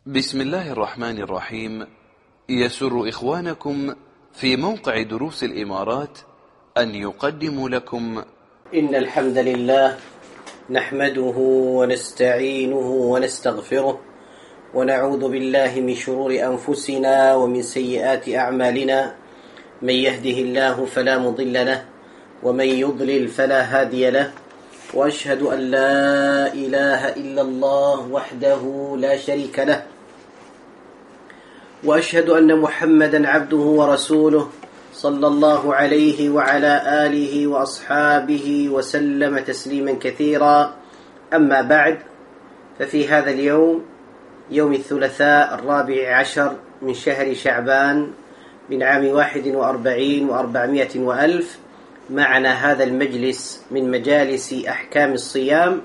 بسم الله الرحمن الرحيم. يسر إخوانكم في موقع دروس الإمارات أن يقدموا لكم إن الحمد لله نحمده ونستعينه ونستغفره ونعوذ بالله من شرور أنفسنا ومن سيئات أعمالنا. من يهده الله فلا مضل له ومن يضلل فلا هادي له، وأشهد أن لا إله إلا الله وحده لا شريك له، وأشهد أن محمدا عبده ورسوله صلى الله عليه وعلى آله وأصحابه وسلم تسليما كثيرا. أما بعد، ففي هذا اليوم، يوم الثلاثاء 14 من شهر شعبان من عام 41 و400 وألف، معنا هذا المجلس من مجالس أحكام الصيام،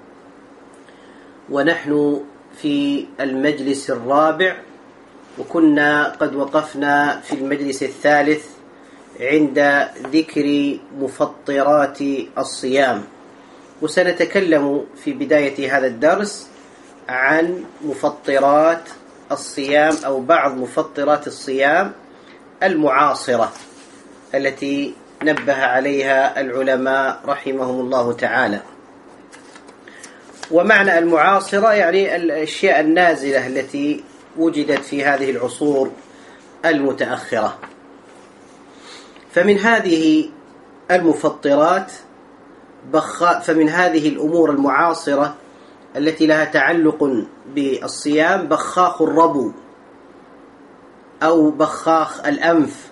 ونحن في المجلس الرابع، وكنا قد وقفنا في المجلس الثالث عند ذكر مفطرات الصيام، وسنتكلم في بداية هذا الدرس عن مفطرات الصيام أو بعض مفطرات الصيام المعاصرة التي نبه عليها العلماء رحمهم الله تعالى. ومعنى المعاصرة يعني الأشياء النازلة التي وجدت في هذه العصور المتأخرة. فمن هذه المفطرات فمن هذه الأمور المعاصرة التي لها تعلق بالصيام بخاخ الربو أو بخاخ الأنف.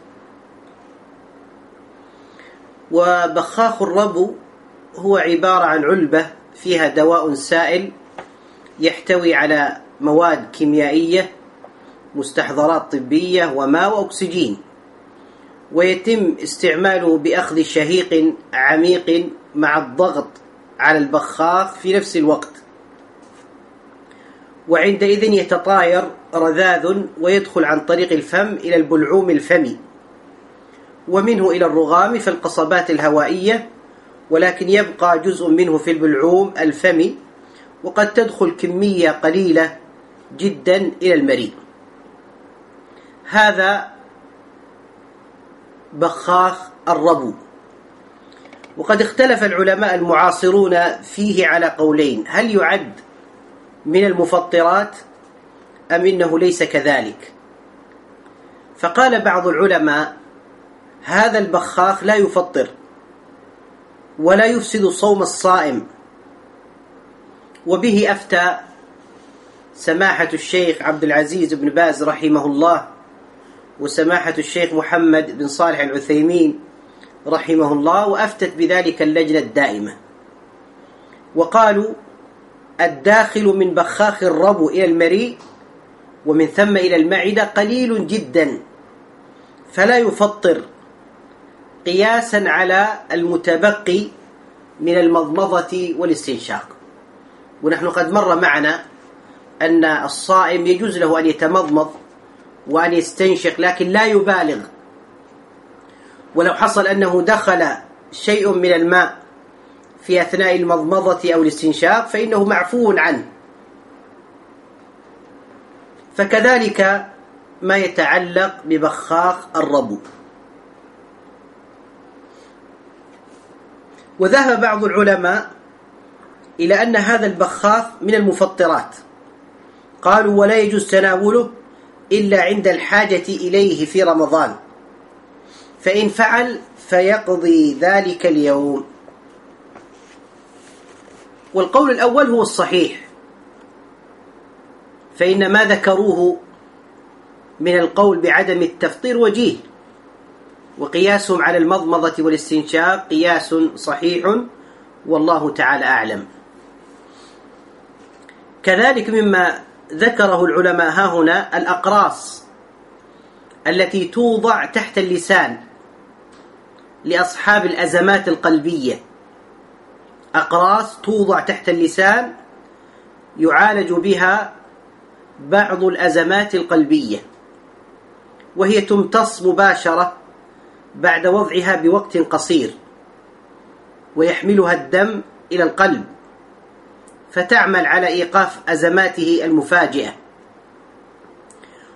وبخاخ الربو هو عبارة عن علبة فيها دواء سائل يحتوي على مواد كيميائية، مستحضرات طبية، وماء وأكسجين، ويتم استعماله بأخذ شهيق عميق مع الضغط على البخاخ في نفس الوقت، وعندئذ يتطاير رذاذ ويدخل عن طريق الفم إلى البلعوم الفمي، ومنه إلى الرغام في القصبات الهوائية، ولكن يبقى جزء منه في البلعوم الفمي، وقد تدخل كمية قليلة جدا إلى المريء. هذا بخاخ الربو. وقد اختلف العلماء المعاصرون فيه على قولين: هل يعد من المفطرات أم إنه ليس كذلك؟ فقال بعض العلماء: هذا البخاخ لا يفطر ولا يفسد صوم الصائم. وبه أفتى سماحة الشيخ عبد العزيز بن باز رحمه الله، وسماحة الشيخ محمد بن صالح العثيمين رحمه الله، وأفتت بذلك اللجنة الدائمة، وقالوا: الداخل من بخاخ الربو إلى المريء ومن ثم إلى المعدة قليل جدا، فلا يفطر، قياسا على المتبقي من المضمضة والاستنشاق. ونحن قد مر معنا أن الصائم يجوز له أن يتمضمض وأن يستنشق، لكن لا يبالغ، ولو حصل أنه دخل شيء من الماء في أثناء المضمضة أو الاستنشاق فإنه معفو عنه. فكذلك ما يتعلق ببخاخ الربو. وذهب بعض العلماء إلى أن هذا البخاخ من المفطرات، قالوا: ولا يجوز تناوله إلا عند الحاجة إليه في رمضان، فإن فعل فيقضي ذلك اليوم. والقول الأول هو الصحيح، فإن ما ذكروه من القول بعدم التفطير وجيه، وقياسهم على المضمضة والاستنشاق قياس صحيح، والله تعالى أعلم. كذلك مما ذكره العلماء ها هنا الأقراص التي توضع تحت اللسان لأصحاب الأزمات القلبية. أقراص توضع تحت اللسان يعالج بها بعض الأزمات القلبية، وهي تمتص مباشرة بعد وضعها بوقت قصير، ويحملها الدم إلى القلب فتعمل على إيقاف أزماته المفاجئة.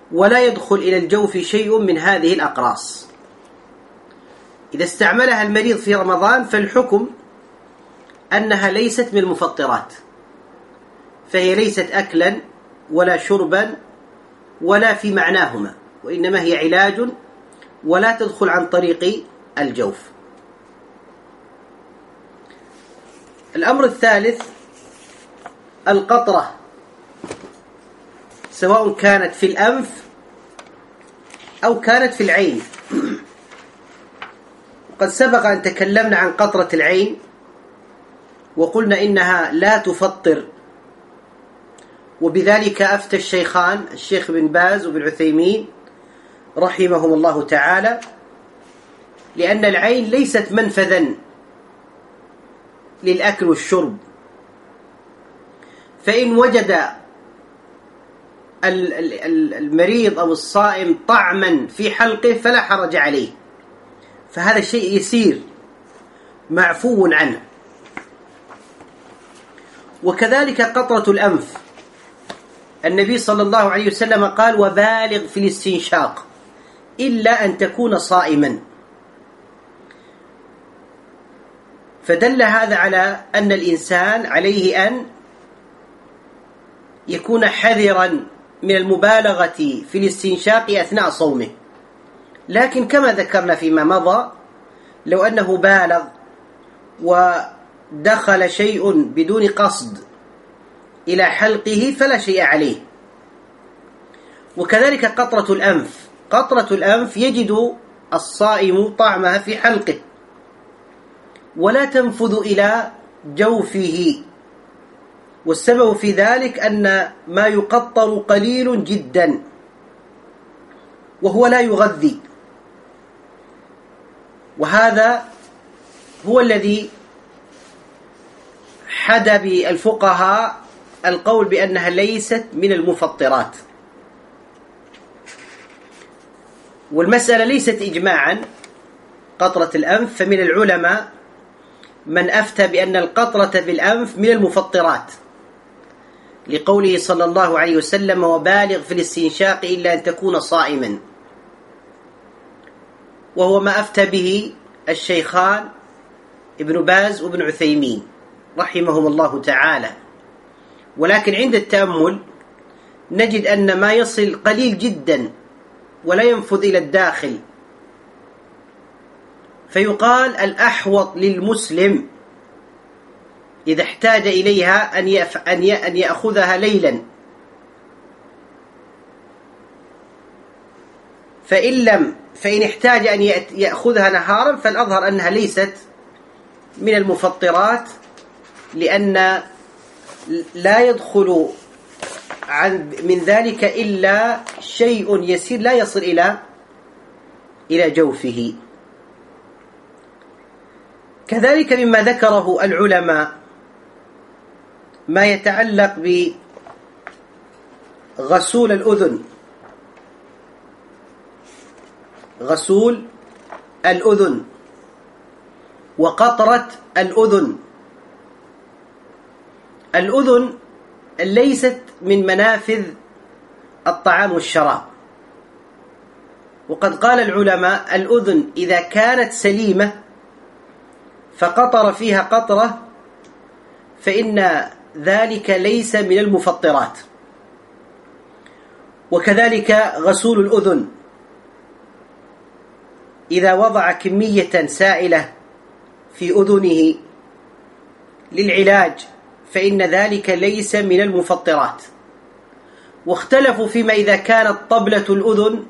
ولا يدخل إلى الجوف شيء من هذه الأقراص. إذا استعملها المريض في رمضان فالحكم أنها ليست من المفطرات، فهي ليست أكلا ولا شربا ولا في معناهما، وإنما هي علاج ولا تدخل عن طريق الجوف. الأمر الثالث القطرة، سواء كانت في الأنف أو كانت في العين. قد سبق أن تكلمنا عن قطرة العين وقلنا إنها لا تفطر، وبذلك أفتى الشيخان الشيخ بن باز وابن عثيمين رحمهم الله تعالى، لأن العين ليست منفذا للأكل والشرب، فإن وجد المريض أو الصائم طعما في حلقه فلا حرج عليه، فهذا شيء يسير معفو عنه. وكذلك قطرة الأنف، النبي صلى الله عليه وسلم قال: وبالغ في الاستنشاق إلا أن تكون صائما. فدل هذا على أن الإنسان عليه أن يكون حذرا من المبالغة في الاستنشاق أثناء صومه. لكن كما ذكرنا فيما مضى، لو أنه بالغ ودخل شيء بدون قصد إلى حلقه فلا شيء عليه. وكذلك قطرة الأنف، قطرة الأنف يجد الصائم طعمها في حلقه ولا تنفذ إلى جوفه، والسبب في ذلك أن ما يقطر قليل جدا وهو لا يغذي، وهذا هو الذي حدا بالفقهاء القول بأنها ليست من المفطرات. والمسألة ليست إجماعا قطرة الأنف، فمن العلماء من أفتى بأن القطرة بالأنف من المفطرات، لقوله صلى الله عليه وسلم: وبالغ في الاستنشاق إلا أن تكون صائما، وهو ما أفتى به الشيخان ابن باز وابن عثيمين رحمهم الله تعالى. ولكن عند التأمل نجد أن ما يصل قليل جدا ولا ينفذ إلى الداخل، فيقال الأحوط للمسلم إذا احتاج إليها أن يأخذها ليلا، فإن احتاج أن يأخذها نهارا فالأظهر أنها ليست من المفطرات، لأن لا يدخل من ذلك إلا شيء يسير لا يصل إلى جوفه. كذلك مما ذكره العلماء ما يتعلق بغسول الأذن، غسول الأذن وقطرة الأذن. الأذن ليست من منافذ الطعام والشراب، وقد قال العلماء: الأذن إذا كانت سليمة فقطر فيها قطرة فإن ذلك ليس من المفطرات. وكذلك غسول الأذن إذا وضع كمية سائلة في أذنه للعلاج فإن ذلك ليس من المفطرات. واختلفوا فيما إذا كانت طبلة الأذن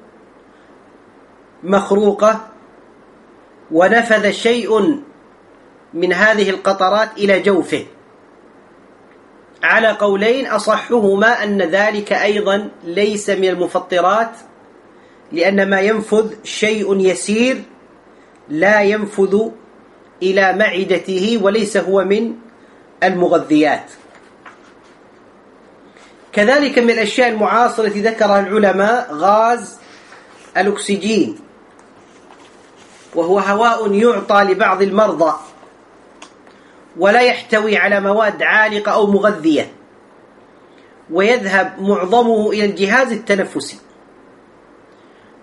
مخروقة ونفذ شيء من هذه القطرات إلى جوفه، على قولين أصحهما أن ذلك أيضا ليس من المفطرات، لأن ما ينفذ شيء يسير لا ينفذ إلى معدته وليس هو من المغذيات. كذلك من الأشياء المعاصرة التي ذكرها العلماء غاز الأكسجين، وهو هواء يعطى لبعض المرضى ولا يحتوي على مواد عالقة أو مغذية، ويذهب معظمه إلى الجهاز التنفسي،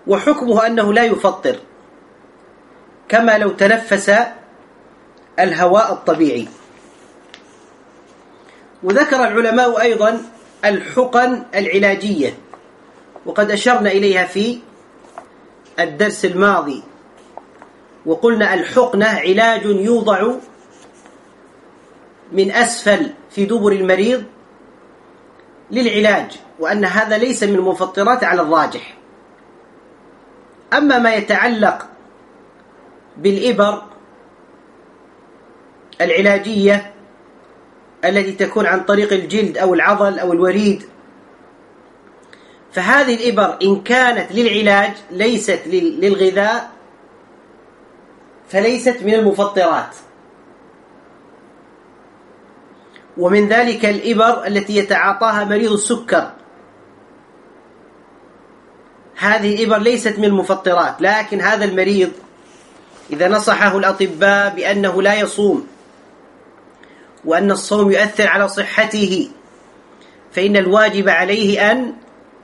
وحكمه أنه لا يفطر كما لو تنفس الهواء الطبيعي. وذكر العلماء أيضا الحقن العلاجية، وقد أشرنا إليها في الدرس الماضي، وقلنا الحقنة علاج يوضع من أسفل في دبر المريض للعلاج، وأن هذا ليس من المفطرات على الراجح. أما ما يتعلق بالإبر العلاجية التي تكون عن طريق الجلد أو العضل أو الوريد، فهذه الإبر إن كانت للعلاج ليست للغذاء فليست من المفطرات. ومن ذلك الإبر التي يتعاطاها مريض السكر، هذه الإبر ليست من المفطرات، لكن هذا المريض إذا نصحه الأطباء بأنه لا يصوم وأن الصوم يؤثر على صحته، فإن الواجب عليه أن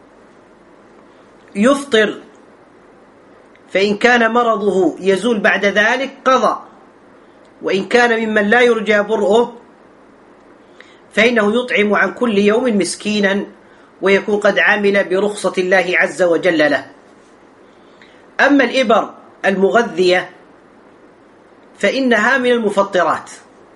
يفطر، فإن كان مرضه يزول بعد ذلك قضى، وإن كان ممن لا يرجى برؤه فإنه يطعم عن كل يوم مسكينا، ويكون قد عمل برخصة الله عز وجل له. أما الإبر المغذية فإنها من المفطرات،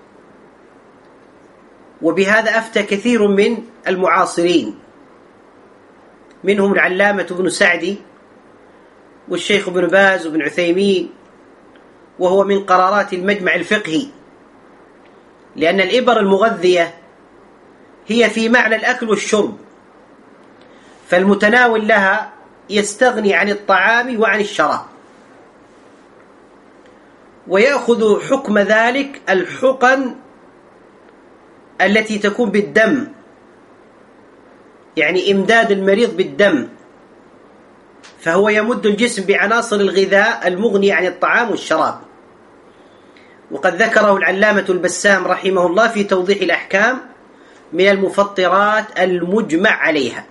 وبهذا أفتى كثير من المعاصرين، منهم العلامة ابن سعدي والشيخ ابن باز وابن عثيمين، وهو من قرارات المجمع الفقهي، لأن الإبر المغذية هي في معنى الأكل والشرب، فالمتناول لها يستغني عن الطعام وعن الشراب، ويأخذ حكم ذلك الحقن التي تكون بالدم، يعني إمداد المريض بالدم، فهو يمد الجسم بعناصر الغذاء المغني عن الطعام والشراب. وقد ذكره العلامة البسام رحمه الله في توضيح الأحكام من المفطرات المجمع عليها.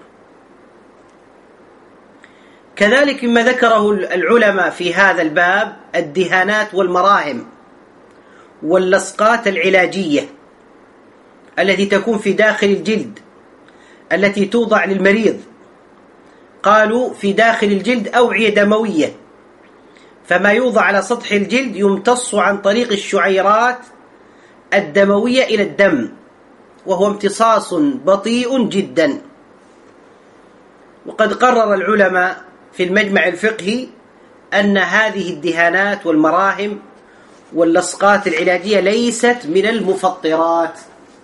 كذلك مما ذكره العلماء في هذا الباب الدهانات والمراهم واللصقات العلاجية التي تكون في داخل الجلد التي توضع للمريض. قالوا في داخل الجلد أوعية دموية، فما يوضع على سطح الجلد يمتص عن طريق الشعيرات الدموية إلى الدم، وهو امتصاص بطيء جدا. وقد قرر العلماء في المجمع الفقهي أن هذه الدهانات والمراهم واللصقات العلاجية ليست من المفطرات.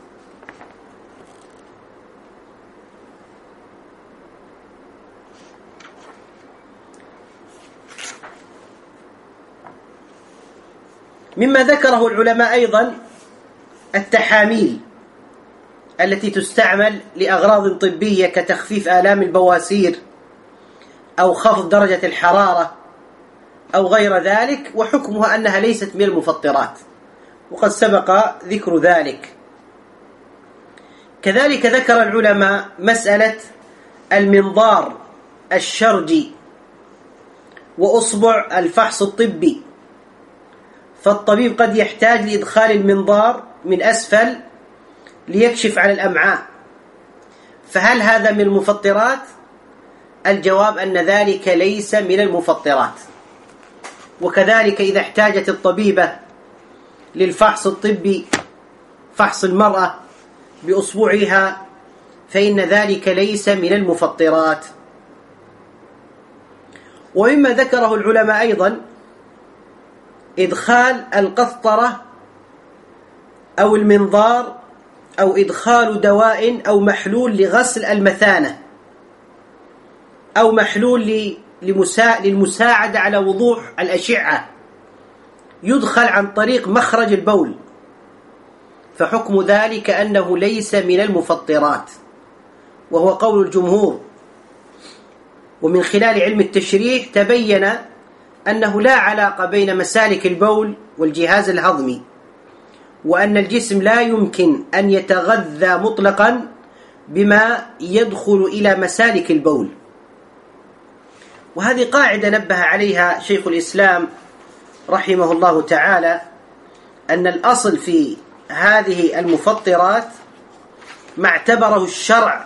مما ذكره العلماء أيضا التحاميل التي تستعمل لأغراض طبية كتخفيف آلام البواسير أو خفض درجة الحرارة أو غير ذلك، وحكمها أنها ليست من المفطرات، وقد سبق ذكر ذلك. كذلك ذكر العلماء مسألة المنظار الشرجي وأصبع الفحص الطبي، فالطبيب قد يحتاج لإدخال المنظار من أسفل ليكشف عن الأمعاء، فهل هذا من المفطرات؟ الجواب أن ذلك ليس من المفطرات. وكذلك إذا احتاجت الطبيبة للفحص الطبي، فحص المرأة بأصبعها، فإن ذلك ليس من المفطرات. ومما ذكره العلماء أيضا إدخال القسطرة أو المنظار أو إدخال دواء أو محلول لغسل المثانة أو محلول للمساعدة على وضوح الأشعة، يدخل عن طريق مخرج البول، فحكم ذلك أنه ليس من المفطرات، وهو قول الجمهور. ومن خلال علم التشريح تبين أنه لا علاقة بين مسالك البول والجهاز الهضمي، وأن الجسم لا يمكن أن يتغذى مطلقا بما يدخل إلى مسالك البول، وهذه قاعدة نبه عليها شيخ الإسلام رحمه الله تعالى، أن الأصل في هذه المفطرات ما اعتبره الشرع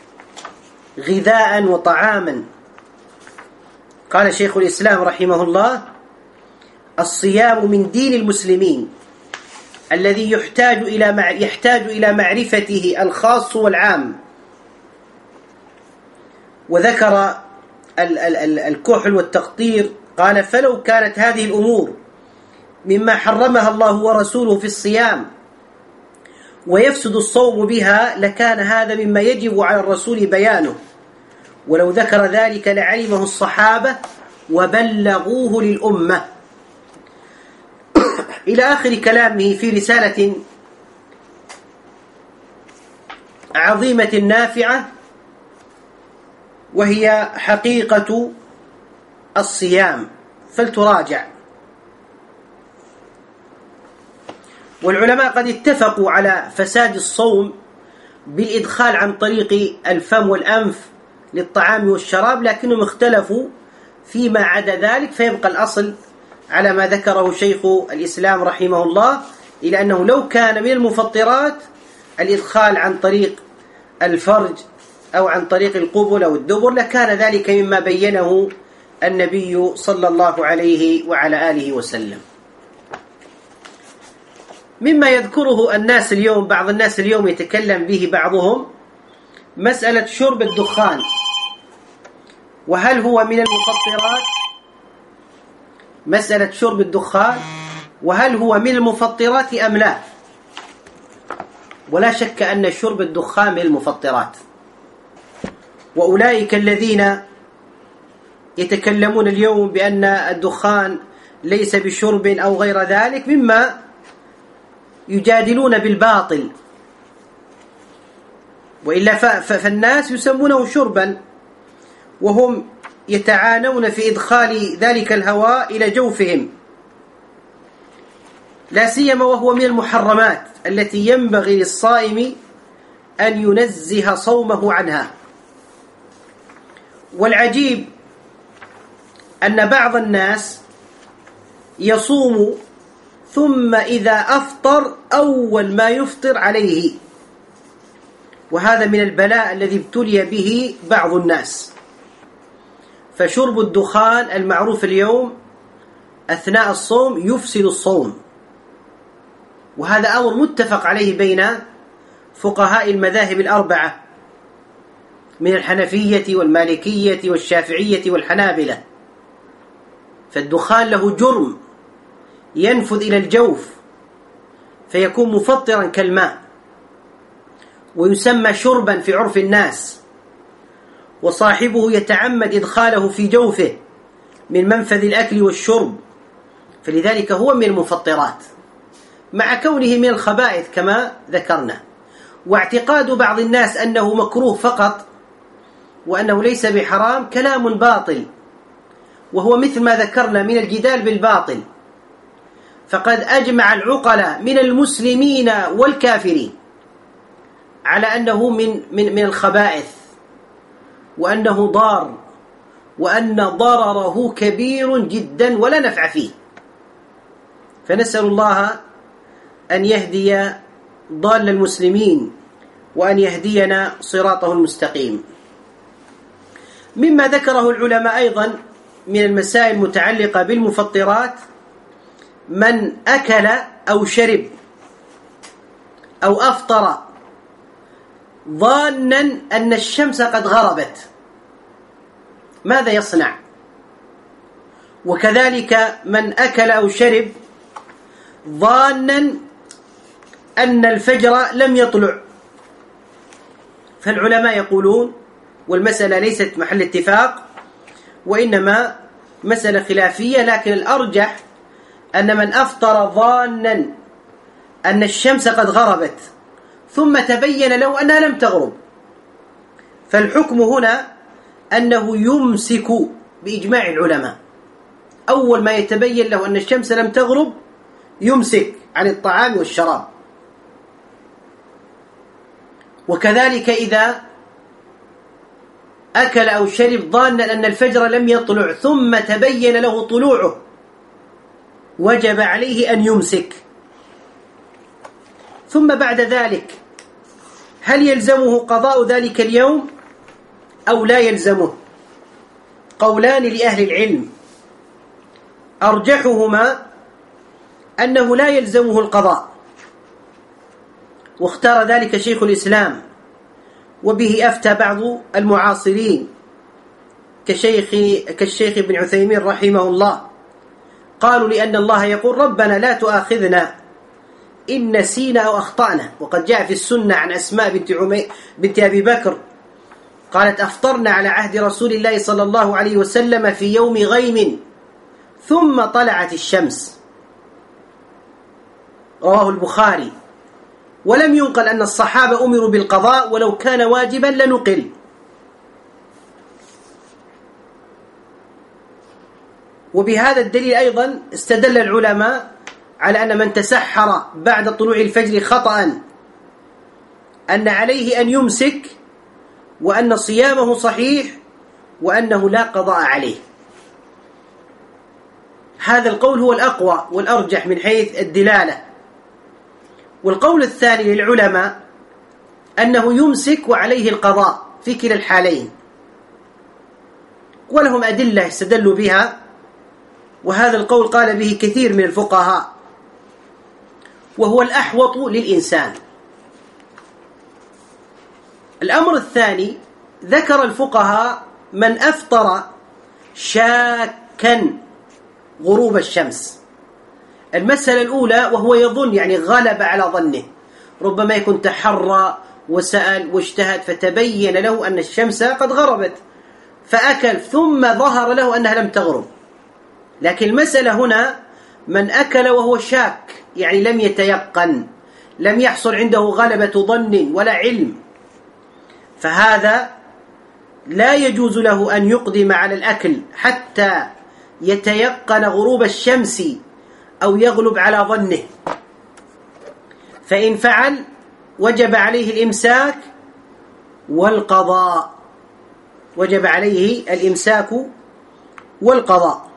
غذاء وطعاما. قال شيخ الإسلام رحمه الله: الصيام من دين المسلمين الذي يحتاج إلى معرفته الخاص والعام. وذكر الكحل والتقطير، قال: فلو كانت هذه الأمور مما حرمها الله ورسوله في الصيام ويفسد الصوم بها لكان هذا مما يجب على الرسول بيانه، ولو ذكر ذلك لعلمه الصحابة وبلغوه للأمة، إلى آخر كلامه في رسالة عظيمة نافعة، وهي حقيقة الصيام، فلتراجع. والعلماء قد اتفقوا على فساد الصوم بالإدخال عن طريق الفم والأنف للطعام والشراب، لكنهم اختلفوا فيما عدا ذلك، فيبقى الأصل على ما ذكره شيخ الإسلام رحمه الله، إلى أنه لو كان من المفطرات الإدخال عن طريق الفرج أو عن طريق القبل أو الدبر لكان ذلك مما بينه النبي صلى الله عليه وعلى آله وسلم. مما يذكره الناس اليوم، بعض الناس اليوم يتكلم به بعضهم، مسألة شرب الدخان، وهل هو من المفطرات؟ مسألة شرب الدخان وهل هو من المفطرات أم لا؟ ولا شك أن شرب الدخان من المفطرات، وأولئك الذين يتكلمون اليوم بأن الدخان ليس بشرب أو غير ذلك مما يجادلون بالباطل، وإلا فالناس يسمونه شربا، وهم يتعانون في إدخال ذلك الهواء إلى جوفهم، لا سيما وهو من المحرمات التي ينبغي للصائم أن ينزه صومه عنها. والعجيب أن بعض الناس يصوم ثم إذا أفطر أول ما يفطر عليه، وهذا من البلاء الذي ابتلي به بعض الناس. فشرب الدخان المعروف اليوم أثناء الصوم يفسد الصوم، وهذا أمر متفق عليه بين فقهاء المذاهب الأربعة من الحنفية والمالكية والشافعية والحنابلة. فالدخان له جرم ينفذ إلى الجوف فيكون مفطرا كالماء، ويسمى شربا في عرف الناس، وصاحبه يتعمد إدخاله في جوفه من منفذ الأكل والشرب، فلذلك هو من المفطرات مع كونه من الخبائث كما ذكرنا. واعتقاد بعض الناس أنه مكروه فقط وأنه ليس بحرام كلام باطل، وهو مثل ما ذكرنا من الجدال بالباطل. فقد أجمع العقلاء من المسلمين والكافرين على أنه من الخبائث، وأنه ضار، وأن ضرره كبير جدا ولا نفع فيه. فنسأل الله أن يهدي ضال المسلمين وأن يهدينا صراطه المستقيم. مما ذكره العلماء أيضا من المسائل المتعلقة بالمفطرات من أكل أو شرب أو أفطر ظانا أن الشمس قد غربت، ماذا يصنع؟ وكذلك من أكل أو شرب ظانا أن الفجر لم يطلع. فالعلماء يقولون، والمسألة ليست محل اتفاق وإنما مسألة خلافية، لكن الأرجح أن من أفطر ظانا أن الشمس قد غربت ثم تبين له أنها لم تغرب، فالحكم هنا أنه يمسك بإجماع العلماء. أول ما يتبين له أن الشمس لم تغرب يمسك عن الطعام والشراب. وكذلك إذا أكل أو شرب ظانا أن الفجر لم يطلع ثم تبين له طلوعه وجب عليه أن يمسك. ثم بعد ذلك هل يلزمه قضاء ذلك اليوم أو لا يلزمه؟ قولان لأهل العلم، أرجحهما أنه لا يلزمه القضاء، واختار ذلك شيخ الإسلام، وبه أفتى بعض المعاصرين كالشيخ ابن عثيمين رحمه الله. قالوا لأن الله يقول ربنا لا تؤاخذنا إن نسينا أو أخطأنا، وقد جاء في السنة عن أسماء بنت أبي بكر قالت أفطرنا على عهد رسول الله صلى الله عليه وسلم في يوم غيم ثم طلعت الشمس، رواه البخاري. ولم ينقل أن الصحابة أمروا بالقضاء، ولو كان واجبا لنقل. وبهذا الدليل أيضا استدل العلماء على أن من تسحر بعد طلوع الفجر خطأ أن عليه أن يمسك، وأن صيامه صحيح، وأنه لا قضاء عليه. هذا القول هو الأقوى والأرجح من حيث الدلالة. والقول الثاني للعلماء أنه يمسك وعليه القضاء في كلا الحالين، ولهم أدلة استدلوا بها، وهذا القول قال به كثير من الفقهاء، وهو الأحوط للإنسان. الأمر الثاني، ذكر الفقهاء من أفطر شاكا غروب الشمس. المسألة الأولى وهو يظن، يعني غلب على ظنه، ربما يكون تحرى وسأل واجتهد فتبين له أن الشمس قد غربت فأكل، ثم ظهر له أنها لم تغرب. لكن المسألة هنا من أكل وهو شاك، يعني لم يتيقن، لم يحصل عنده غلبة ظن ولا علم، فهذا لا يجوز له أن يقدم على الأكل حتى يتيقن غروب الشمس أو يغلب على ظنه. فإن فعل وجب عليه الإمساك والقضاء، وجب عليه الإمساك والقضاء.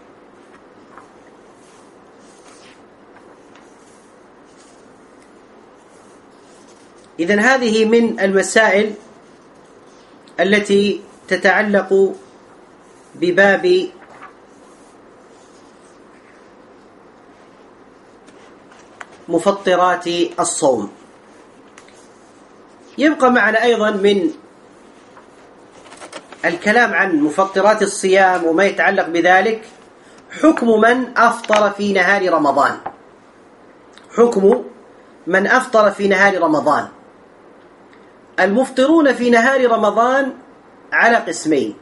إذن هذه من المسائل التي تتعلق بباب مفطرات الصوم. يبقى معنا أيضا من الكلام عن مفطرات الصيام وما يتعلق بذلك حكم من أفطر في نهار رمضان. حكم من أفطر في نهار رمضان. المفطرون في نهار رمضان على قسمين.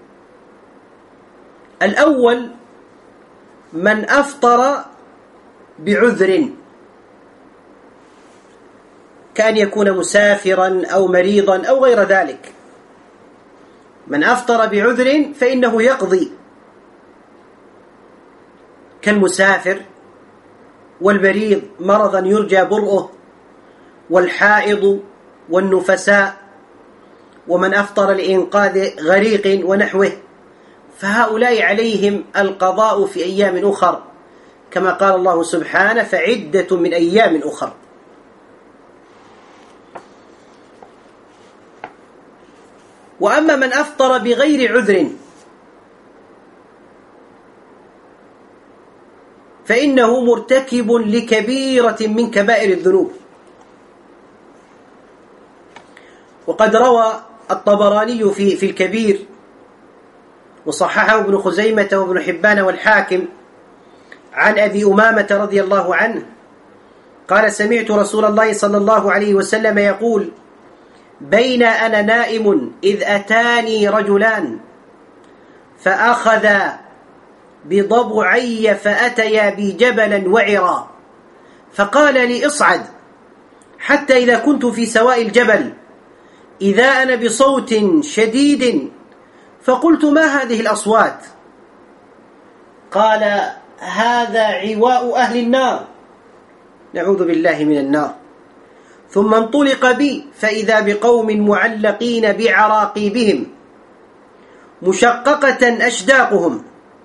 الأول من أفطر بعذر، كأن يكون مسافرا أو مريضا أو غير ذلك. من أفطر بعذر فإنه يقضي، كالمسافر والمريض مرضا يرجى برؤه، والحائض والنفساء، ومن أفطر لإنقاذ غريق ونحوه، فهؤلاء عليهم القضاء في أيام أخر، كما قال الله سبحانه فعدة من أيام أخر. وأما من أفطر بغير عذر فإنه مرتكب لكبيرة من كبائر الذنوب. وقد روى الطبراني في الكبير، وصححه ابن خزيمة وابن حبان والحاكم، عن أبي أمامة رضي الله عنه قال سمعت رسول الله صلى الله عليه وسلم يقول بين أنا نائم إذ أتاني رجلان فأخذا بضبعي فأتيا بي جبلا وعرا، فقال لي اصعد حتى إذا كنت في سواء الجبل إذا أنا بصوت شديد، فقلت ما هذه الأصوات؟ قال هذا عواء أهل النار، نعوذ بالله من النار. ثم انطلق بي فإذا بقوم معلقين بعراقيبهم مشققة أشداقهم،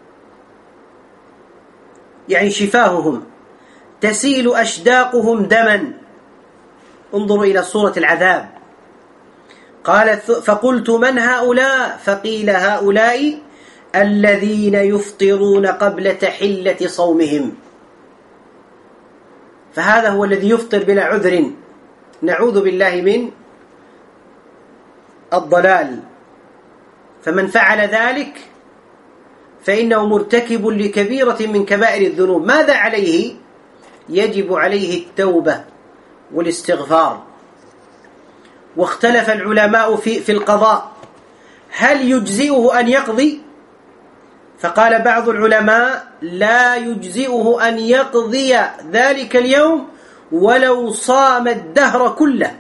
يعني شفاههم، تسيل أشداقهم دما. انظروا إلى صورة العذاب. قال فقلت من هؤلاء؟ فقيل هؤلاء الذين يفطرون قبل تحلة صومهم. فهذا هو الذي يفطر بلا عذر، نعوذ بالله من الضلال. فمن فعل ذلك فإنه مرتكب لكبيرة من كبائر الذنوب. ماذا عليه؟ يجب عليه التوبة والاستغفار. واختلف العلماء في القضاء، هل يجزئه أن يقضي؟ فقال بعض العلماء لا يجزئه أن يقضي ذلك اليوم ولو صام الدهر كله.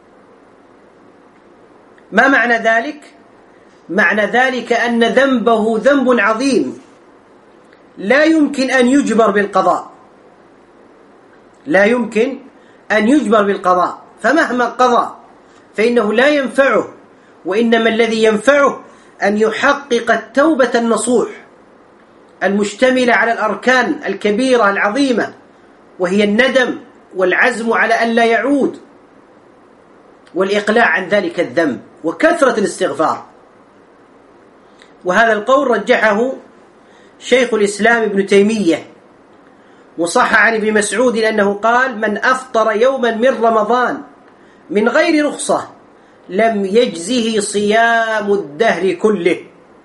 ما معنى ذلك؟ معنى ذلك أن ذنبه ذنب عظيم لا يمكن أن يجبر بالقضاء، لا يمكن أن يجبر بالقضاء، فمهما قضى فإنه لا ينفعه، وإنما الذي ينفعه أن يحقق التوبة النصوح المشتملة على الأركان الكبيرة العظيمة، وهي الندم والعزم على أن لا يعود، والإقلاع عن ذلك الذنب، وكثرة الاستغفار. وهذا القول رجحه شيخ الإسلام ابن تيمية، وصح عن ابن مسعود أنه قال من أفطر يوما من رمضان من غير رخصة لم يجزه صيام الدهر كله.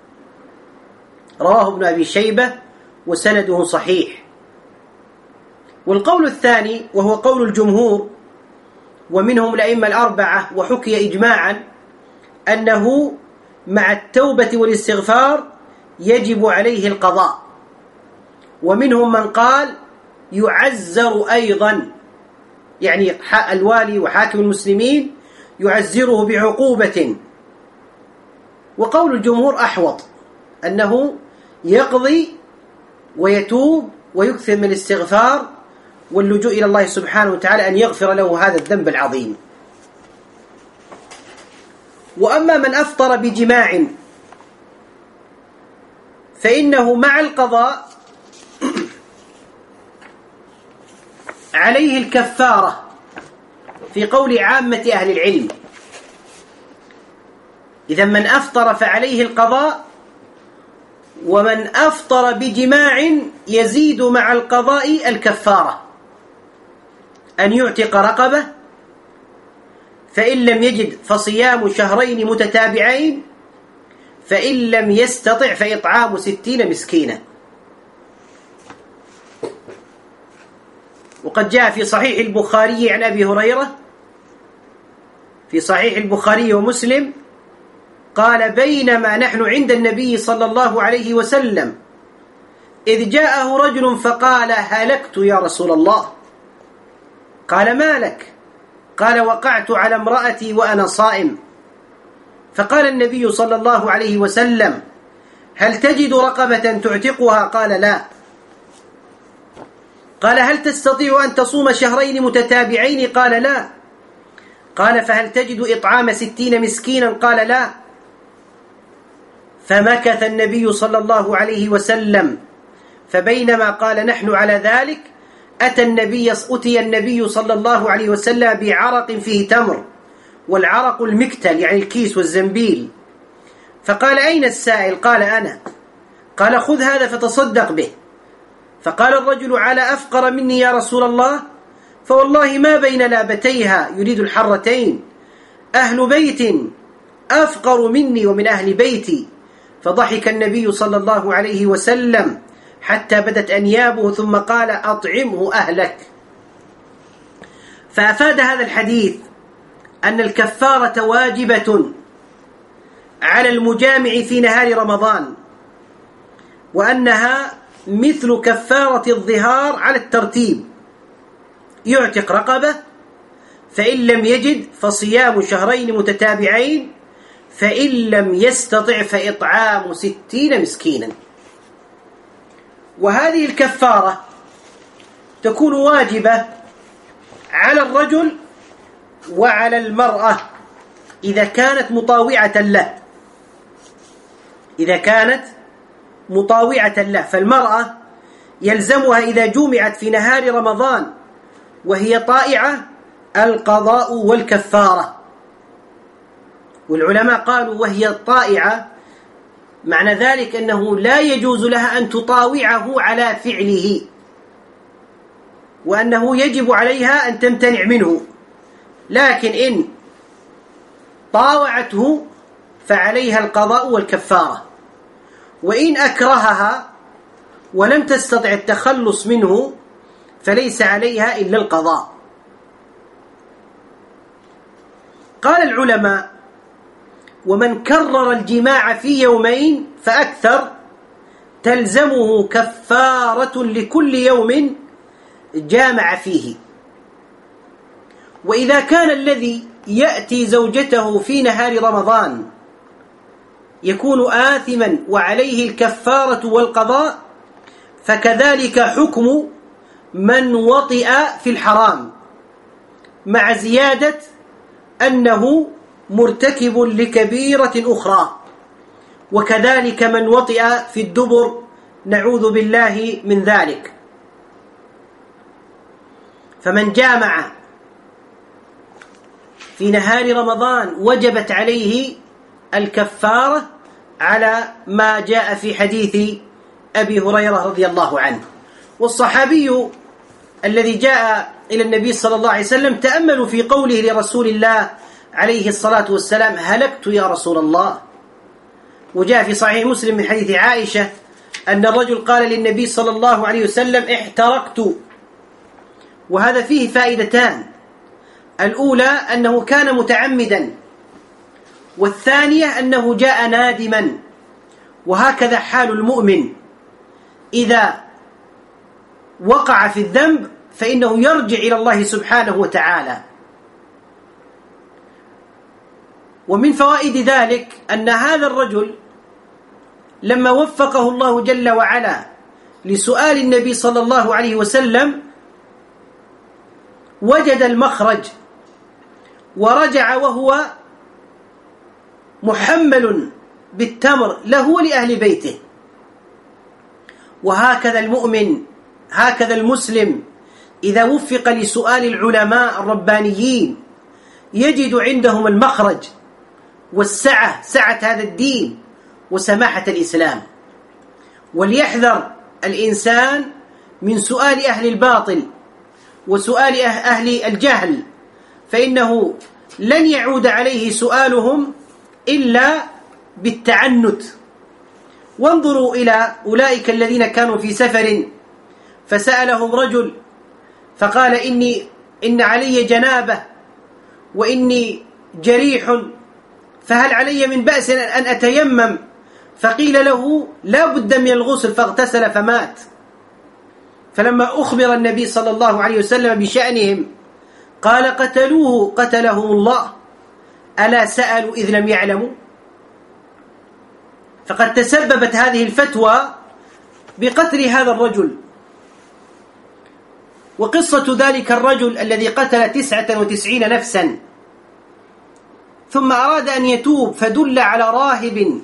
رواه ابن أبي شيبة وسنده صحيح. والقول الثاني وهو قول الجمهور ومنهم الأئمة الأربعة، وحكي إجماعا أنه مع التوبة والاستغفار يجب عليه القضاء، ومنهم من قال يعزر أيضا، يعني الوالي وحاكم المسلمين يعزره بعقوبة. وقول الجمهور أحوط، أنه يقضي ويتوب ويكثر من الاستغفار واللجوء إلى الله سبحانه وتعالى أن يغفر له هذا الذنب العظيم. وأما من أفطر بجماع فإنه مع القضاء عليه الكفارة في قول عامة أهل العلم. إذا من أفطر فعليه القضاء، ومن أفطر بجماع يزيد مع القضاء الكفارة أن يعتق رقبة، فإن لم يجد فصيام شهرين متتابعين، فإن لم يستطع فإطعام 60 مسكينا. وقد جاء في صحيح البخاري عن أبي هريرة، في صحيح البخاري ومسلم، قال بينما نحن عند النبي صلى الله عليه وسلم إذ جاءه رجل فقال هلكت يا رسول الله. قال ما لك؟ قال وقعت على امرأتي وأنا صائم. فقال النبي صلى الله عليه وسلم هل تجد رقبة تعتقها؟ قال لا. قال هل تستطيع أن تصوم شهرين متتابعين؟ قال لا. قال فهل تجد إطعام 60 مسكينا؟ قال لا. فمكث النبي صلى الله عليه وسلم، فبينما قال نحن على ذلك أتي النبي صلى الله عليه وسلم بعرق فيه تمر، والعرق المكتل يعني الكيس والزنبيل، فقال أين السائل؟ قال أنا. قال خذ هذا فتصدق به. فقال الرجل على أفقر مني يا رسول الله؟ فوالله ما بين لابتيها، يريد الحرتين، أهل بيت أفقر مني ومن أهل بيتي. فضحك النبي صلى الله عليه وسلم حتى بدت أنيابه، ثم قال أطعمه أهلك. فأفاد هذا الحديث أن الكفارة واجبة على المجامع في نهار رمضان، وأنها مثل كفارة الظهار على الترتيب، يعتق رقبة، فإن لم يجد فصيام شهرين متتابعين، فإن لم يستطع فإطعام 60 مسكينا. وهذه الكفارة تكون واجبة على الرجل وعلى المرأة إذا كانت مطاوعة له. إذا كانت مطاوعة له. فالمرأة يلزمها إذا جمعت في نهار رمضان وهي طائعة القضاء والكفارة. والعلماء قالوا وهي طائعة معنى ذلك أنه لا يجوز لها أن تطاوعه على فعله، وأنه يجب عليها أن تمتنع منه، لكن إن طاوعته فعليها القضاء والكفارة. وإن أكرهها ولم تستطع التخلص منه فليس عليها إلا القضاء. قال العلماء: ومن كرر الجماع في يومين فأكثر تلزمه كفارة لكل يوم جامع فيه. وإذا كان الذي يأتي زوجته في نهار رمضان يكون آثما وعليه الكفارة والقضاء، فكذلك حكم من وطئ في الحرام، مع زيادة أنه مرتكب لكبيرة أخرى، وكذلك من وطئ في الدبر، نعوذ بالله من ذلك. فمن جامع في نهار رمضان وجبت عليه الكفارة على ما جاء في حديث أبي هريرة رضي الله عنه. والصحابي الذي جاء إلى النبي صلى الله عليه وسلم تأملوا في قوله لرسول الله عليه الصلاة والسلام: هلكت يا رسول الله. وجاء في صحيح مسلم من حديث عائشة أن الرجل قال للنبي صلى الله عليه وسلم: احترقت. وهذا فيه فائدتان: الأولى أنه كان متعمدا، والثانية أنه جاء نادما. وهكذا حال المؤمن إذا وقع في الذنب فإنه يرجع إلى الله سبحانه وتعالى. ومن فوائد ذلك أن هذا الرجل لما وفقه الله جل وعلا لسؤال النبي صلى الله عليه وسلم وجد المخرج ورجع وهو محمل بالتمر له ولأهل بيته. وهكذا المؤمن، هكذا المسلم إذا وفق لسؤال العلماء الربانيين يجد عندهم المخرج والسعة، سعة هذا الدين وسماحة الإسلام. وليحذر الإنسان من سؤال أهل الباطل وسؤال أهل الجهل، فإنه لن يعود عليه سؤالهم إلا بالتعنت. وانظروا إلى أولئك الذين كانوا في سفر فسألهم رجل فقال: إن علي جنابة وإني جريح، فهل علي من بأس أن أتيمم؟ فقيل له: لا بد من الغسل، فاغتسل فمات. فلما أخبر النبي صلى الله عليه وسلم بشأنهم قال: قتلوه قتلهم الله، ألا سألوا إذ لم يعلموا؟ فقد تسببت هذه الفتوى بقتل هذا الرجل. وقصة ذلك الرجل الذي قتل 99 نفسا ثم أراد أن يتوب فدل على راهب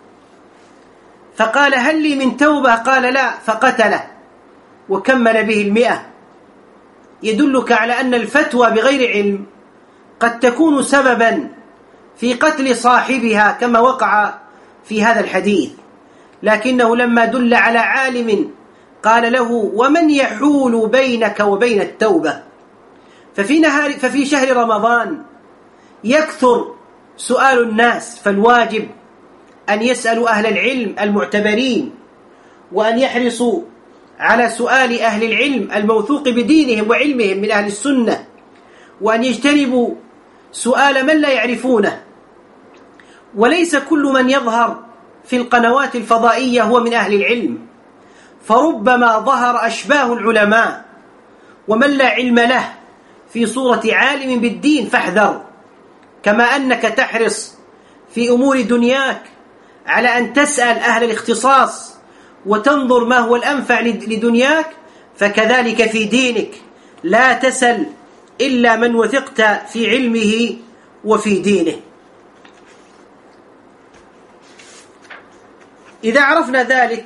فقال: هل لي من توبة؟ قال: لا، فقتله وكمل به 100. يدلك على أن الفتوى بغير علم قد تكون سببا في قتل صاحبها كما وقع في هذا الحديث، لكنه لما دل على عالم قال له: ومن يحول بينك وبين التوبة؟ ففي شهر رمضان يكثر سؤال الناس، فالواجب أن يسألوا أهل العلم المعتبرين، وأن يحرصوا على سؤال أهل العلم الموثوق بدينهم وعلمهم من أهل السنة، وأن يجتنبوا سؤال من لا يعرفونه. وليس كل من يظهر في القنوات الفضائية هو من أهل العلم، فربما ظهر أشباه العلماء ومن لا علم له في صورة عالم بالدين، فاحذر. كما أنك تحرص في أمور دنياك على أن تسأل أهل الاختصاص وتنظر ما هو الأنفع لدنياك، فكذلك في دينك لا تسأل إلا من وثقت في علمه وفي دينه. إذا عرفنا ذلك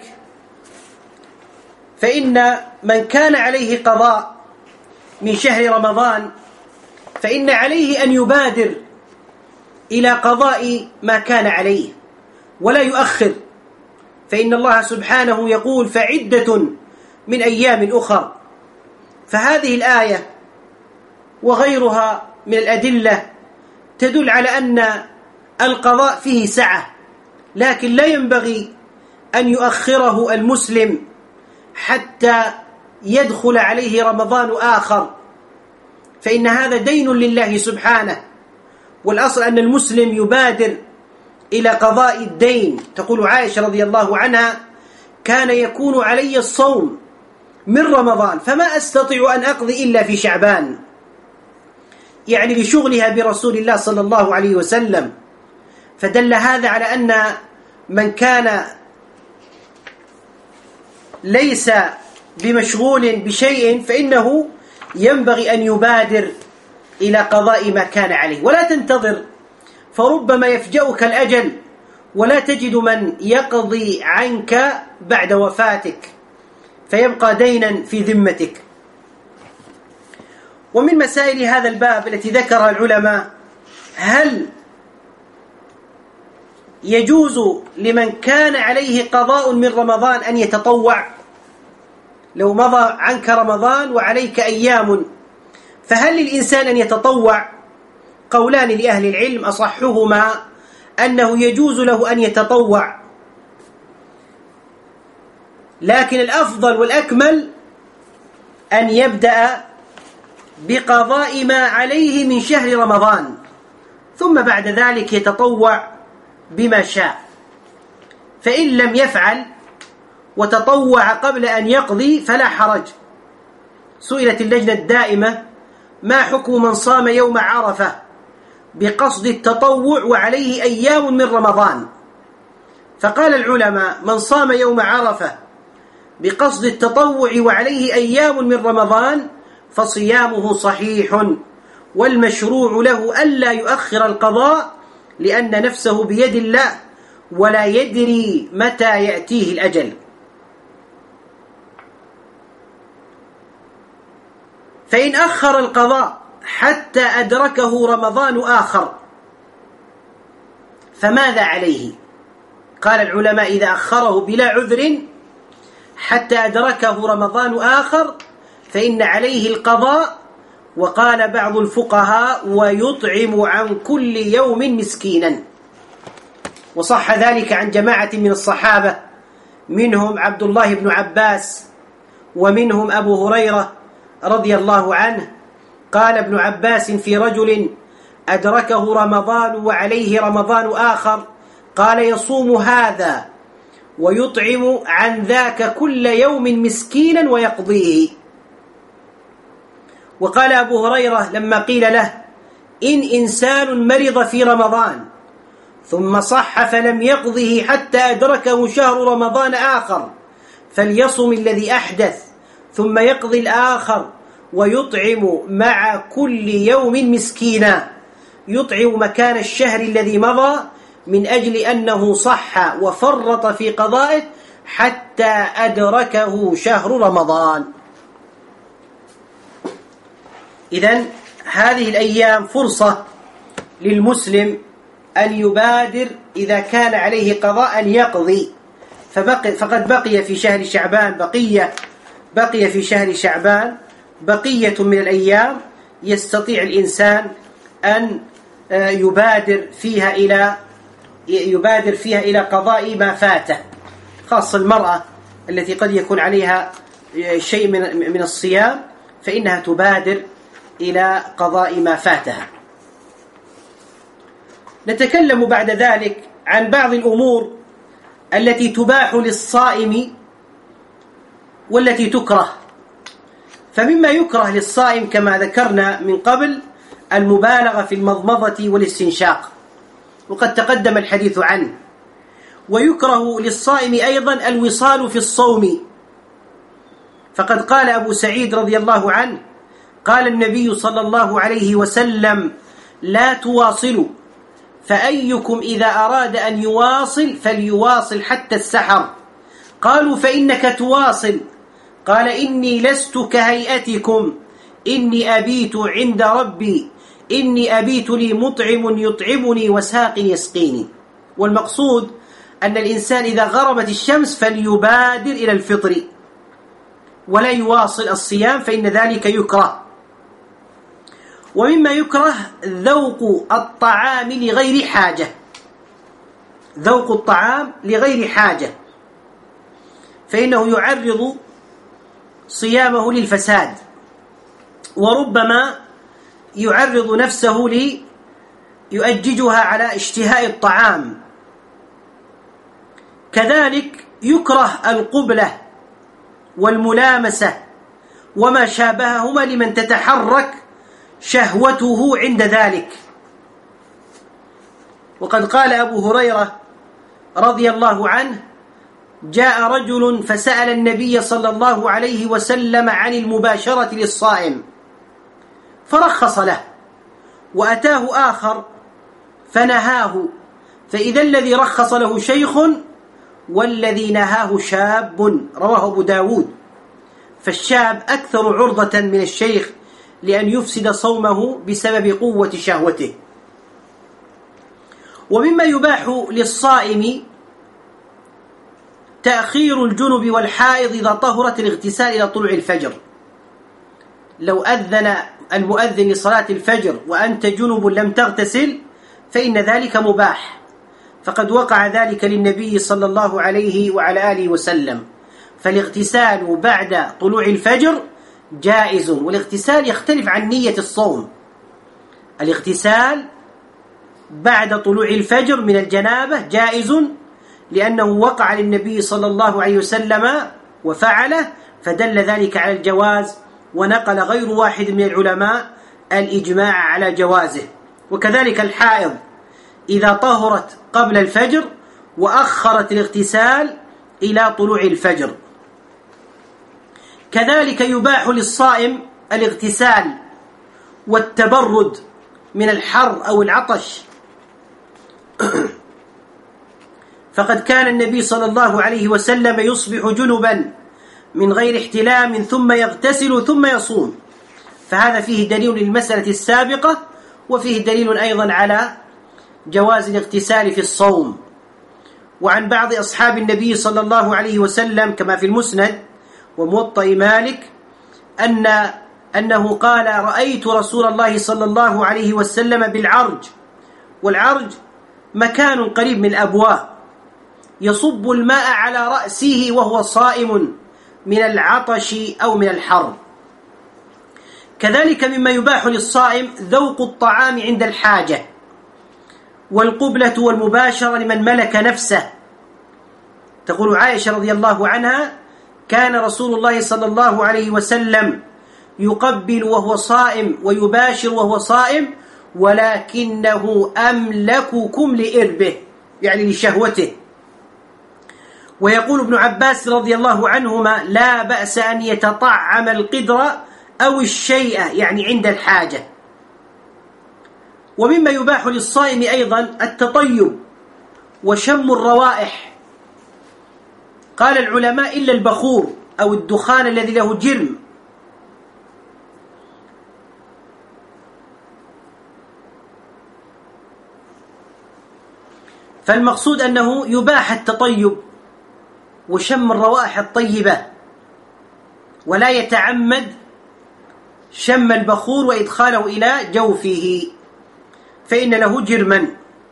فإن من كان عليه قضاء من شهر رمضان فإن عليه أن يبادر إلى قضاء ما كان عليه ولا يؤخر، فإن الله سبحانه يقول فعدة من أيام أخر. فهذه الآية وغيرها من الأدلة تدل على أن القضاء فيه سعة، لكن لا ينبغي أن يؤخره المسلم حتى يدخل عليه رمضان آخر، فإن هذا دين لله سبحانه، والأصل أن المسلم يبادر إلى قضاء الدين. تقول عائشة رضي الله عنها كان يكون علي الصوم من رمضان فما أستطيع أن أقضي إلا في شعبان، يعني لشغلها برسول الله صلى الله عليه وسلم. فدل هذا على أن من كان ليس بمشغول بشيء فإنه ينبغي أن يبادر إلى قضاء ما كان عليه، ولا تنتظر، فربما يفجأك الأجل ولا تجد من يقضي عنك بعد وفاتك فيبقى دينا في ذمتك. ومن مسائل هذا الباب التي ذكرها العلماء: هل يجوز لمن كان عليه قضاء من رمضان أن يتطوع؟ لو مضى عنك رمضان وعليك أيام فهل للإنسان أن يتطوع؟ قولان لأهل العلم، أصحهما أنه يجوز له أن يتطوع، لكن الأفضل والأكمل أن يبدأ بقضاء ما عليه من شهر رمضان ثم بعد ذلك يتطوع بما شاء. فإن لم يفعل وتطوع قبل أن يقضي فلا حرج. سئلت اللجنة الدائمة: ما حكم من صام يوم عرفة بقصد التطوع وعليه أيام من رمضان؟ فقال العلماء: من صام يوم عرفة بقصد التطوع وعليه أيام من رمضان فصيامه صحيح، والمشروع له ألا يؤخر القضاء لأن نفسه بيد الله ولا يدري متى يأتيه الأجل. فإن أخر القضاء حتى أدركه رمضان آخر فماذا عليه؟ قال العلماء: إذا أخره بلا عذر حتى أدركه رمضان آخر فإن عليه القضاء. وقال بعض الفقهاء: ويطعم عن كل يوم مسكينا. وصح ذلك عن جماعة من الصحابة، منهم عبد الله بن عباس ومنهم أبو هريرة رضي الله عنه. قال ابن عباس في رجل أدركه رمضان وعليه رمضان آخر، قال: يصوم هذا ويطعم عن ذاك كل يوم مسكينا ويقضيه. وقال أبو هريرة لما قيل له: إن إنسان مرض في رمضان ثم صح فلم يقضه حتى أدركه شهر رمضان آخر فليصم الذي أحدث ثم يقضي الآخر ويطعم مع كل يوم مسكينا، يطعم مكان الشهر الذي مضى من أجل أنه صح وفرط في قضائه حتى أدركه شهر رمضان. إذن هذه الأيام فرصة للمسلم أن يبادر إذا كان عليه قضاء أن يقضي، فقد بقي في شهر شعبان في شهر شعبان بقية من الأيام يستطيع الإنسان أن يبادر فيها إلى قضاء ما فاته، خاصة المرأة التي قد يكون عليها شيء من الصيام فإنها تبادر إلى قضاء ما فاتها. نتكلم بعد ذلك عن بعض الأمور التي تباح للصائم والتي تكره. فمما يكره للصائم كما ذكرنا من قبل المبالغة في المضمضة والاستنشاق، وقد تقدم الحديث عنه. ويكره للصائم أيضا الوصال في الصوم، فقد قال أبو سعيد رضي الله عنه: قال النبي صلى الله عليه وسلم: لا تواصلوا فأيكم إذا أراد أن يواصل فليواصل حتى السحر. قالوا فإنك تواصل. قال إني لست كهيئتكم، إني أبيت عند ربي، إني أبيت لي مطعم يطعمني وساق يسقيني. والمقصود أن الإنسان إذا غربت الشمس فليبادر إلى الفطر ولا يواصل الصيام، فإن ذلك يكره. ومما يكره ذوق الطعام لغير حاجة، ذوق الطعام لغير حاجة، فإنه يعرض صيامه للفساد، وربما يعرض نفسه يؤججها على اشتهاء الطعام. كذلك يكره القبلة والملامسة وما شابههما لمن تتحرك شهوته عند ذلك. وقد قال أبو هريرة رضي الله عنه: جاء رجل فسأل النبي صلى الله عليه وسلم عن المباشرة للصائم فرخص له، وأتاه آخر فنهاه، فإذا الذي رخص له شيخ والذي نهاه شاب. رواه أبو داود. فالشاب أكثر عرضة من الشيخ لأن يفسد صومه بسبب قوة شهوته. ومما يباح للصائم تأخير الجنب والحائض إذا طهرت الاغتسال إلى طلوع الفجر. لو أذن المؤذن لصلاة الفجر وأنت جنب لم تغتسل فإن ذلك مباح، فقد وقع ذلك للنبي صلى الله عليه وعلى آله وسلم. فالاغتسال بعد طلوع الفجر جائز، والاغتسال يختلف عن نية الصوم. الاغتسال بعد طلوع الفجر من الجنابة جائز لأنه وقع للنبي صلى الله عليه وسلم وفعله، فدل ذلك على الجواز، ونقل غير واحد من العلماء الإجماع على جوازه. وكذلك الحائض إذا طهرت قبل الفجر وأخرت الاغتسال إلى طلوع الفجر. كذلك يباح للصائم الاغتسال والتبرد من الحر أو العطش، فقد كان النبي صلى الله عليه وسلم يصبح جنبا من غير احتلام ثم يغتسل ثم يصوم، فهذا فيه دليل للمسألة السابقة، وفيه دليل أيضا على جواز الاغتسال في الصوم. وعن بعض أصحاب النبي صلى الله عليه وسلم كما في المسند وموطأ مالك أنه قال: رأيت رسول الله صلى الله عليه وسلم بالعرج، والعرج مكان قريب من الأبواء، يصب الماء على رأسه وهو صائم من العطش أو من الحر. كذلك مما يباح للصائم ذوق الطعام عند الحاجة، والقبلة والمباشرة لمن ملك نفسه. تقول عائشة رضي الله عنها: كان رسول الله صلى الله عليه وسلم يقبل وهو صائم ويباشر وهو صائم، ولكنه أملككم لإربه، يعني لشهوته. ويقول ابن عباس رضي الله عنهما: لا بأس أن يتطعم القدر أو الشيء، يعني عند الحاجة. ومما يباح للصائم أيضا التطيب وشم الروائح. قال العلماء: إلا البخور أو الدخان الذي له جرم. فالمقصود أنه يباح التطيب وشم الروائح الطيبة، ولا يتعمد شم البخور وإدخاله إلى جوفه، فإن له جرما.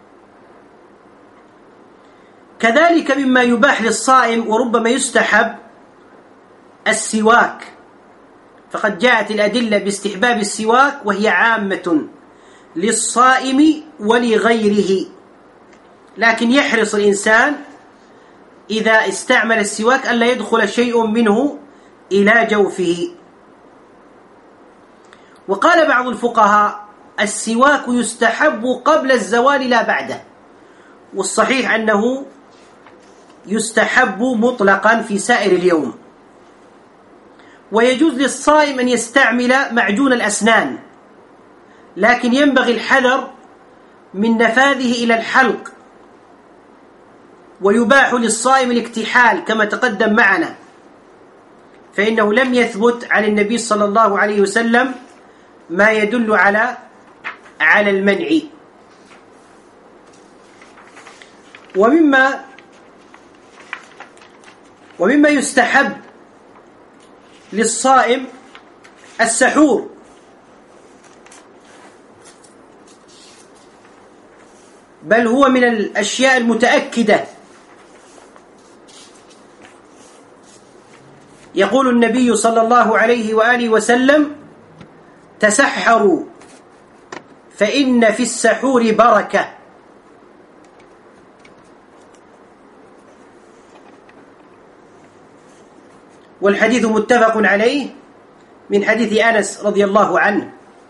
كذلك مما يباح للصائم وربما يستحب السواك، فقد جاءت الأدلة باستحباب السواك وهي عامة للصائم ولغيره، لكن يحرص الإنسان إذا استعمل السواك ألا يدخل شيء منه إلى جوفه. وقال بعض الفقهاء: السواك يستحب قبل الزوال لا بعده، والصحيح أنه يستحب مطلقا في سائر اليوم. ويجوز للصائم أن يستعمل معجون الأسنان، لكن ينبغي الحذر من نفاذه إلى الحلق، ويباح للصائم الاكتحال كما تقدم معنا، فإنه لم يثبت عن النبي صلى الله عليه وسلم ما يدل على المنع. ومما يستحب للصائم السحور، بل هو من الأشياء المتأكدة. يقول النبي صلى الله عليه وآله وسلم: تسحروا فإن في السحور بركة. والحديث متفق عليه من حديث أنس رضي الله عنه.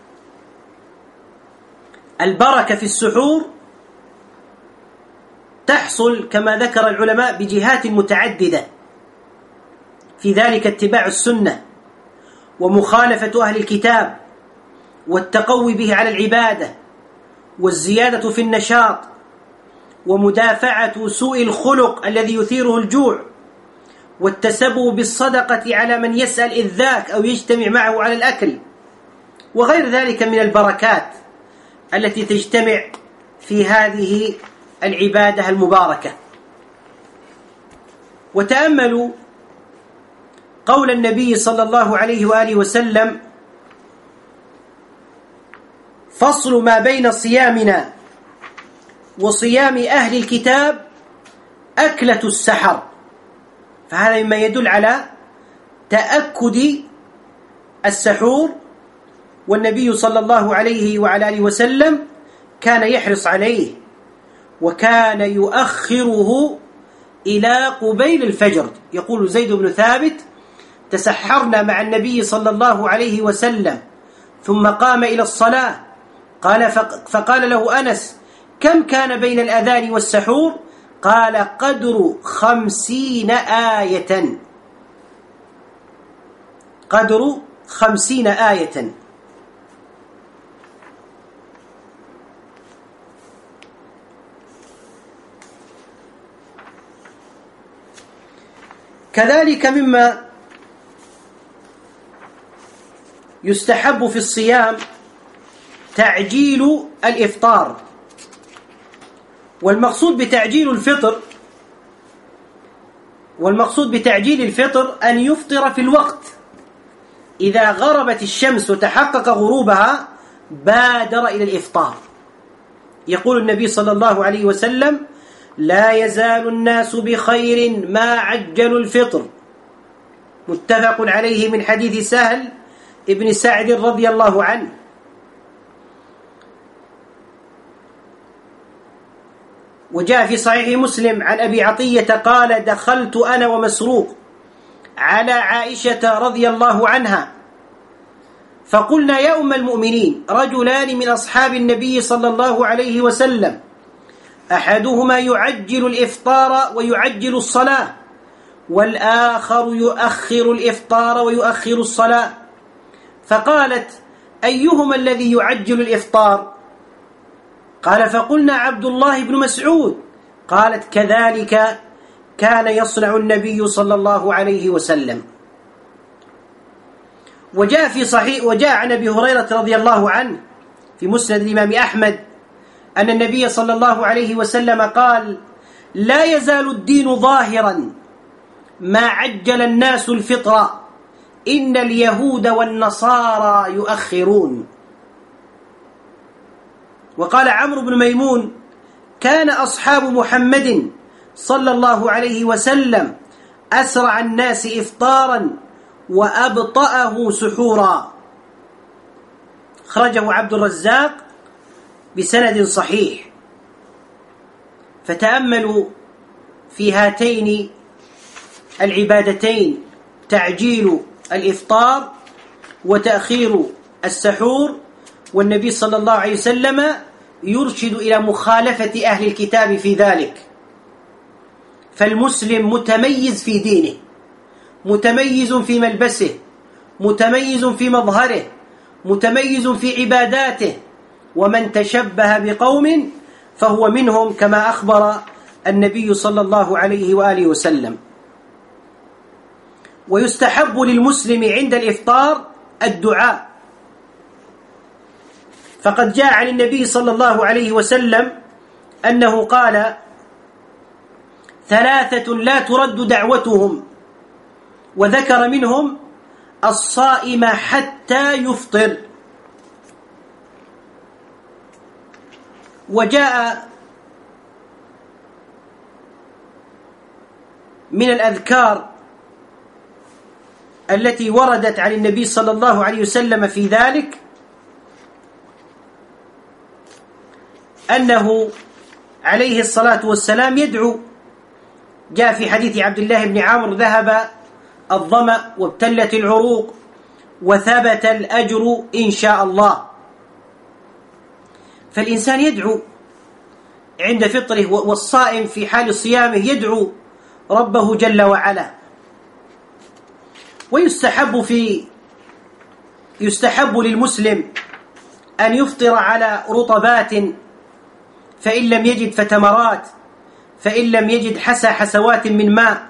البركة في السحور تحصل كما ذكر العلماء بجهات متعددة، في ذلك اتباع السنة، ومخالفة أهل الكتاب، والتقوي به على العبادة، والزيادة في النشاط، ومدافعة سوء الخلق الذي يثيره الجوع، والتسبب بالصدقة على من يسأل إذ ذاك أو يجتمع معه على الأكل، وغير ذلك من البركات التي تجتمع في هذه العبادة المباركة. وتأملوا قول النبي صلى الله عليه وآله وسلم: فصل ما بين صيامنا وصيام أهل الكتاب أكلة السحر. فهذا مما يدل على تأكد السحور، والنبي صلى الله عليه وعلى آله وسلم كان يحرص عليه، وكان يؤخره إلى قبيل الفجر. يقول زيد بن ثابت: تسحرنا مع النبي صلى الله عليه وسلم ثم قام إلى الصلاة، فقال له أنس: كم كان بين الأذان والسحور؟ قال: قدر 50 آية. قدر 50 آية. كذلك مما يستحب في الصيام تعجيل الإفطار. والمقصود بتعجيل الفطر أن يفطر في الوقت. إذا غربت الشمس وتحقق غروبها بادر إلى الإفطار. يقول النبي صلى الله عليه وسلم: لا يزال الناس بخير ما عجلوا الفطر. متفق عليه من حديث سهل ابن سعد رضي الله عنه. وجاء في صحيح مسلم عن أبي عطية قال: دخلت أنا ومسروق على عائشة رضي الله عنها، فقلنا: يا أم المؤمنين، رجلان من أصحاب النبي صلى الله عليه وسلم، أحدهما يعجل الإفطار ويعجل الصلاة، والآخر يؤخر الإفطار ويؤخر الصلاة. فقالت: أيهما الذي يعجل الإفطار؟ قال: فقلنا: عبد الله بن مسعود. قالت: كذلك كان يصنع النبي صلى الله عليه وسلم. وجاء عن أبي هريرة رضي الله عنه في مسند الإمام أحمد أن النبي صلى الله عليه وسلم قال: لا يزال الدين ظاهرا ما عجل الناس الفطر، إن اليهود والنصارى يؤخرون. وقال عمرو بن ميمون: كان أصحاب محمد صلى الله عليه وسلم أسرع الناس إفطارا وأبطأه سحورا. خرجه عبد الرزاق بسند صحيح. فتأملوا في هاتين العبادتين: تعجيل الإفطار وتأخير السحور. والنبي صلى الله عليه وسلم يرشد إلى مخالفة أهل الكتاب في ذلك. فالمسلم متميز في دينه، متميز في ملبسه، متميز في مظهره، متميز في عباداته، ومن تشبه بقوم فهو منهم كما أخبر النبي صلى الله عليه وآله وسلم. ويستحب للمسلم عند الإفطار الدعاء، فقد جاء عن النبي صلى الله عليه وسلم أنه قال: 3 لا ترد دعوتهم، وذكر منهم الصائم حتى يفطر. وجاء من الأذكار التي وردت عن النبي صلى الله عليه وسلم في ذلك أنه عليه الصلاة والسلام يدعو. جاء في حديث عبد الله بن عمرو: ذهب الظمأ وابتلت العروق وثبت الأجر إن شاء الله. فالإنسان يدعو عند فطره، والصائم في حال صيامه يدعو ربه جل وعلا. ويستحب للمسلم أن يفطر على رطبات، فإن لم يجد فتمرات، فإن لم يجد حسوات من ماء.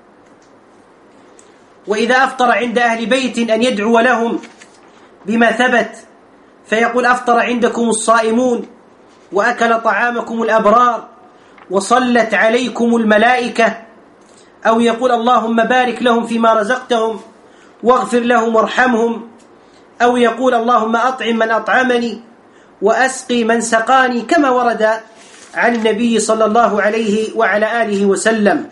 وإذا أفطر عند أهل بيت أن يدعو لهم بما ثبت، فيقول: أفطر عندكم الصائمون، وأكل طعامكم الأبرار، وصلت عليكم الملائكة. أو يقول: اللهم بارك لهم فيما رزقتهم، واغفر لهم وارحمهم. أو يقول: اللهم أطعم من أطعمني، وأسقي من سقاني، كما ورد عن النبي صلى الله عليه وعلى آله وسلم.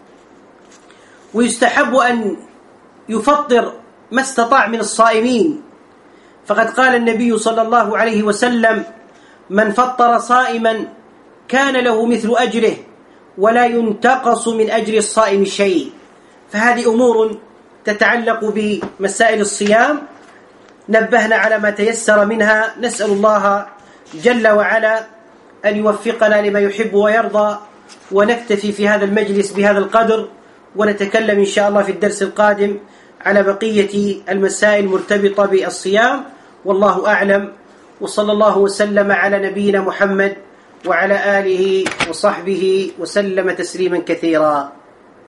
ويستحب أن يفطر ما استطاع من الصائمين، فقد قال النبي صلى الله عليه وسلم: من فطر صائما كان له مثل أجره، ولا ينتقص من أجر الصائم شيء. فهذه أمور تتعلق بمسائل الصيام، نبهنا على ما تيسر منها. نسأل الله جل وعلا أن يوفقنا لما يحب ويرضى، ونكتفي في هذا المجلس بهذا القدر، ونتكلم إن شاء الله في الدرس القادم على بقية المسائل المرتبطة بالصيام. والله أعلم، وصلى الله وسلم على نبينا محمد وعلى آله وصحبه وسلم تسليما كثيرا.